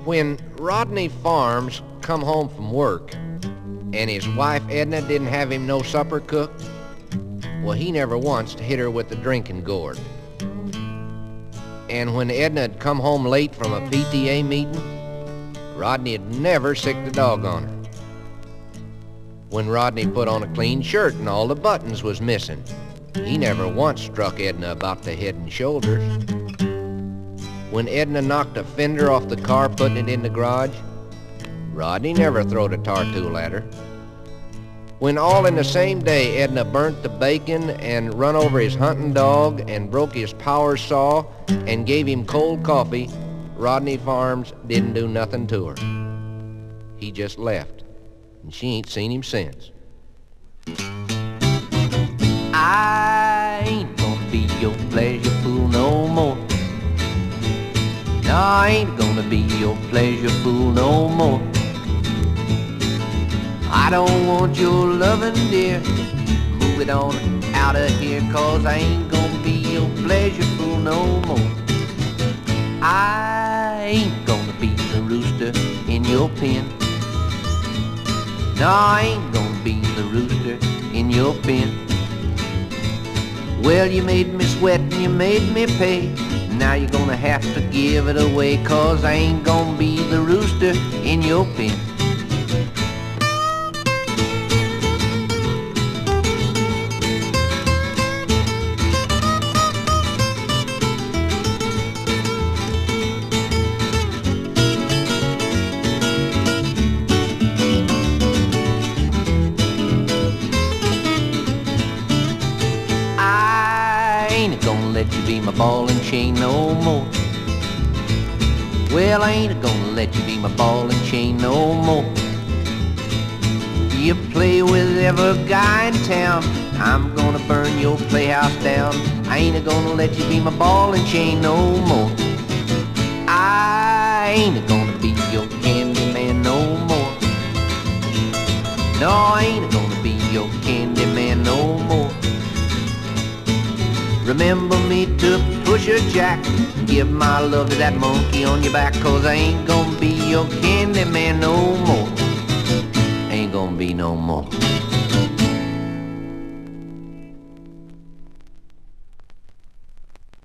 When Rodney Farms come home from work and his wife Edna didn't have him no supper cooked, well, he never once hit her with the drinking gourd. And when Edna had come home late from a PTA meeting, Rodney had never sicked a dog on her. When Rodney put on a clean shirt and all the buttons was missing, he never once struck Edna about the head and shoulders. When Edna knocked a fender off the car putting it in the garage, Rodney never throwed a tar tool at her. When all in the same day Edna burnt the bacon and run over his hunting dog and broke his power saw and gave him cold coffee, Rodney Farms didn't do nothing to her. He just left, and she ain't seen him since. I ain't gonna be your pleasure fool no more. No, I ain't gonna be your pleasure fool no more. I don't want your lovin', dear. Move it on out of here, 'cause I ain't gonna be your pleasure fool no more. I ain't gonna be the rooster in your pen. No, I ain't gonna be the rooster in your pen. Well, you made me sweat and you made me pay. Now you're gonna have to give it away, 'cause I ain't gonna be the rooster in your pen. I ain't gonna let you be my ball and chain no more. Well, I ain't gonna let you be my ball and chain no more. You play with every guy in town, I'm gonna burn your playhouse down. I ain't gonna let you be my ball and chain no more. I ain't gonna be your candy man no more. No, I ain't gonna be your candy man no more. Remember me to Pusher Jack, give my love to that monkey on your back, 'cause I ain't gonna be your candy man no more. Ain't gonna be no more.